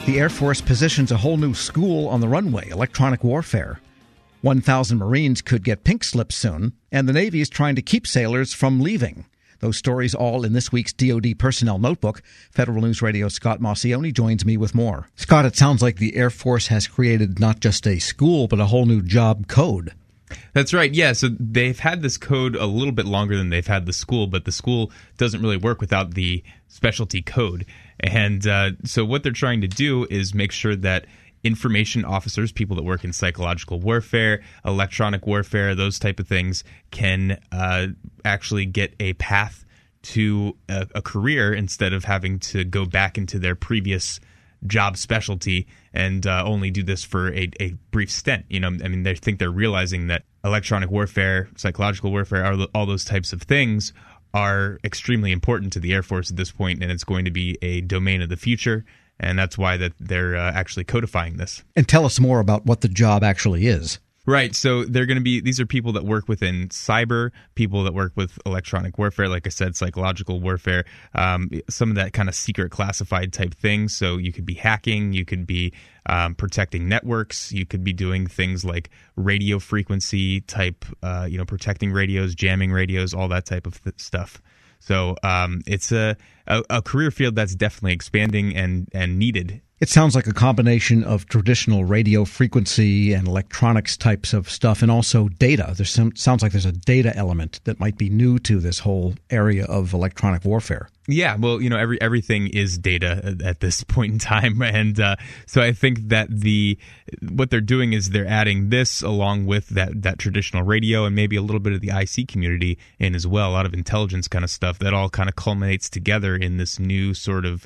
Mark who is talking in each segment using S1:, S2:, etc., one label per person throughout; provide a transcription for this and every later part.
S1: The Air Force positions a whole new school on the runway, electronic warfare. 1,000 Marines could get pink slips soon, and the Navy is trying to keep sailors from leaving. Those stories all in this week's DoD Personnel Notebook. Federal News Radio's Scott Maucione joins me with more. Scott, it sounds like the Air Force has created not just a school, but a whole new job code.
S2: That's right, yeah. So they've had this code a little bit longer than they've had the school, but the school doesn't really work without the specialty code. And so what they're trying to do is make sure that information officers, people that work in psychological warfare, electronic warfare, those type of things, can actually get a path to a career instead of having to go back into their previous job specialty and only do this for a brief stint. You know, I mean, they think they're realizing that electronic warfare, psychological warfare, all those types of things are extremely important to the Air Force at this point, and it's going to be a domain of the future. And that's why that they're actually codifying this.
S1: And tell us more about what the job actually is.
S2: Right. So they're going to be, these are people that work within cyber, people that work with electronic warfare, like I said, psychological warfare, some of that kind of secret classified type things. So you could be hacking, you could be protecting networks, you could be doing things like radio frequency type, protecting radios, jamming radios, all that type of stuff. So it's a career field that's definitely expanding and needed.
S1: It sounds like a combination of traditional radio frequency and electronics types of stuff, and also data. Sounds like there's a data element that might be new to this whole area of electronic warfare.
S2: Yeah, well, you know, everything is data at this point in time, and so I think that what they're doing is they're adding this along with that traditional radio and maybe a little bit of the IC community in as well, a lot of intelligence kind of stuff that all kind of culminates together in this new sort of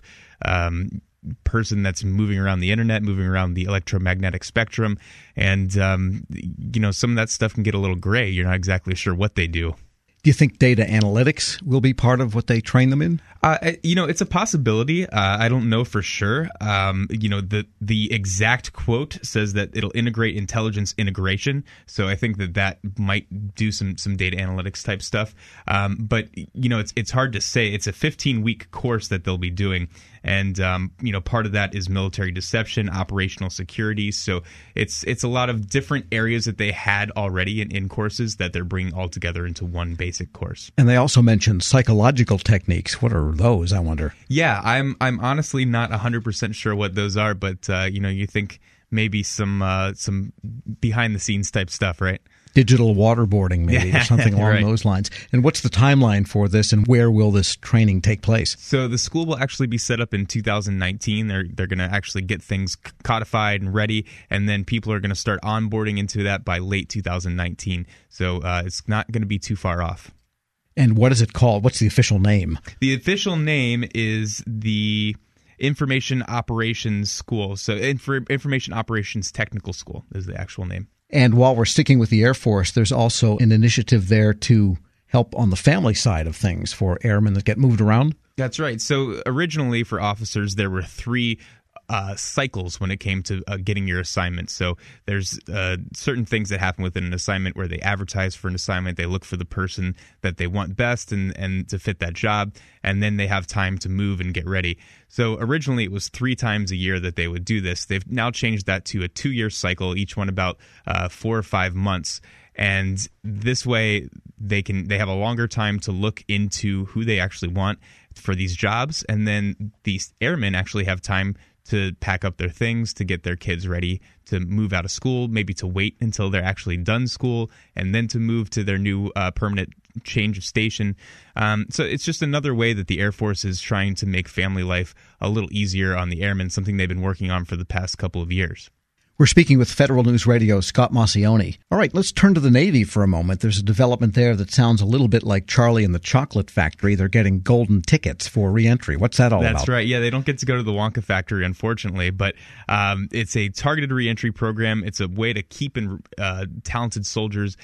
S2: person that's moving around the internet, moving around the electromagnetic spectrum, and some of that stuff can get a little gray. You're not exactly sure what they do.
S1: Do you think data analytics will be part of what they train them in?
S2: It's a possibility. I don't know for sure. The exact quote says that it'll integrate intelligence integration. So I think that might do some data analytics type stuff. But it's hard to say. It's a 15-week course that they'll be doing. And, part of that is military deception, operational security. So it's a lot of different areas that they had already in courses that they're bringing all together into one basic course.
S1: And they also mentioned psychological techniques. What are those, I wonder?
S2: Yeah, I'm honestly not 100% sure what those are, but, you think maybe some behind-the-scenes type stuff, right?
S1: Digital waterboarding, maybe, or something along
S2: right.
S1: those lines. And what's the timeline for this, and where will this training take place?
S2: So the school will actually be set up in 2019. They're going to actually get things codified and ready, and then people are going to start onboarding into that by late 2019. So it's not going to be too far off.
S1: And what is it called? What's the official name?
S2: The official name is the Information Operations School. So Information Operations Technical School is the actual name.
S1: And while we're sticking with the Air Force, there's also an initiative there to help on the family side of things for airmen that get moved around?
S2: That's right. So originally for officers, there were 3 cycles when it came to getting your assignment. So there's certain things that happen within an assignment where they advertise for an assignment, they look for the person that they want best and to fit that job, and then they have time to move and get ready. So originally it was 3 times a year that they would do this. They've now changed that to a 2-year cycle, each one about 4 or 5 months. And this way they have a longer time to look into who they actually want for these jobs, and then these airmen actually have time to pack up their things, to get their kids ready to move out of school, maybe to wait until they're actually done school, and then to move to their new permanent change of station. So it's just another way that the Air Force is trying to make family life a little easier on the airmen, something they've been working on for the past couple of years.
S1: We're speaking with Federal News Radio's Scott Maucione. All right, let's turn to the Navy for a moment. There's a development there that sounds a little bit like Charlie and the Chocolate Factory. They're getting golden tickets for reentry. What's that all about?
S2: That's right. Yeah, they don't get to go to the Wonka factory, unfortunately, but it's a targeted reentry program. It's a way to keep in talented sailors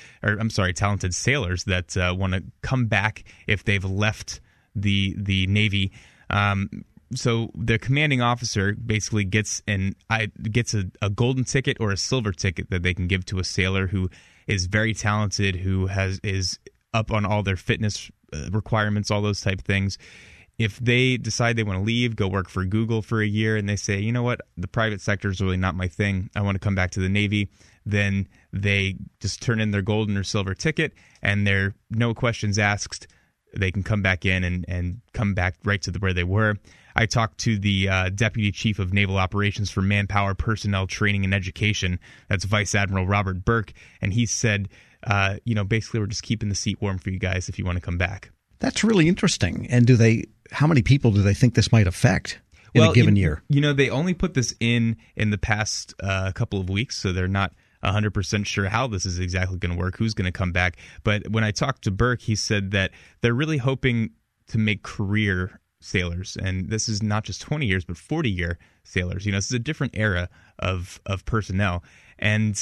S2: that want to come back if they've left the Navy. So the commanding officer basically gets a golden ticket or a silver ticket that they can give to a sailor who is very talented, who is up on all their fitness requirements, all those type things. if they decide they want to leave, go work for Google for a year, and they say, you know what, the private sector is really not my thing, I want to come back to the Navy, then they just turn in their golden or silver ticket, and they're no questions asked. They can come back in and come back right to where they were. I talked to the Deputy Chief of Naval Operations for Manpower, Personnel, Training, and Education. That's Vice Admiral Robert Burke. And he said, basically we're just keeping the seat warm for you guys if you want to come back.
S1: That's really interesting. And how many people do they think this might affect in a given year?
S2: They only put this in the past couple of weeks, so they're not 100% sure how this is exactly going to work, who's going to come back. But when I talked to Burke, he said that they're really hoping to make career sailors. And this is not just 20 years, but 40-year sailors. This is a different era of personnel. And,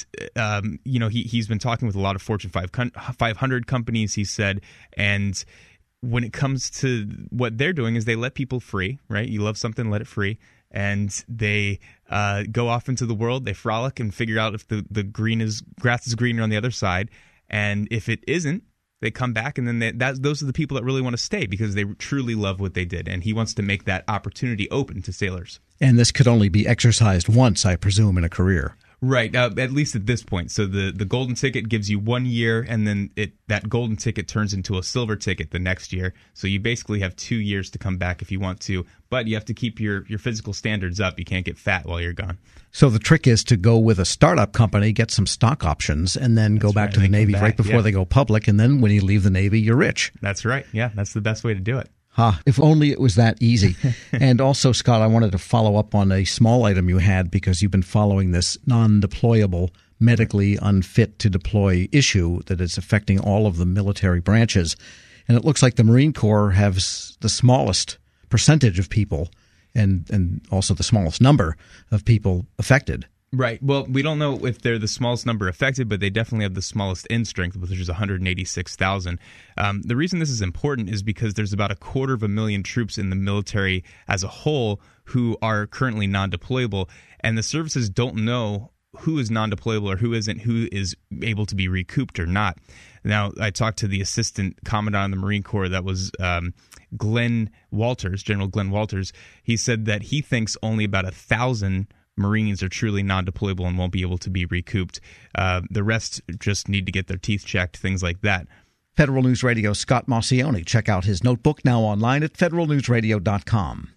S2: he's been talking with a lot of Fortune 500 companies, he said, and when it comes to what they're doing is they let people free, right? You love something, let it free. And they go off into the world, they frolic and figure out if the grass is greener on the other side. And if it isn't, they come back, and then those are the people that really want to stay because they truly love what they did. And he wants to make that opportunity open to sailors.
S1: And this could only be exercised once, I presume, in a career.
S2: Right, at least at this point. So the golden ticket gives you 1 year, and then that golden ticket turns into a silver ticket the next year. So you basically have 2 years to come back if you want to, but you have to keep your physical standards up. You can't get fat while you're gone.
S1: So the trick is to go with a startup company, get some stock options, and then go back to the Navy right before they go public, and then when you leave the Navy, you're rich.
S2: That's right. Yeah, that's the best way to do it.
S1: If only it was that easy. And also, Scott, I wanted to follow up on a small item you had because you've been following this non-deployable, medically unfit to deploy issue that is affecting all of the military branches. And it looks like the Marine Corps has the smallest percentage of people and also the smallest number of people affected.
S2: Right. Well, we don't know if they're the smallest number affected, but they definitely have the smallest end strength, which is 186,000. The reason this is important is because there's about 250,000 troops in the military as a whole who are currently non-deployable, and the services don't know who is non-deployable or who isn't, who is able to be recouped or not. Now, I talked to the assistant commandant of the Marine Corps, that was Glenn Walters, General Glenn Walters. He said that he thinks only about 1,000 Marines are truly non-deployable and won't be able to be recouped. The rest just need to get their teeth checked, things like that.
S1: Federal News Radio Scott Maucione. Check out his notebook now online at federalnewsradio.com.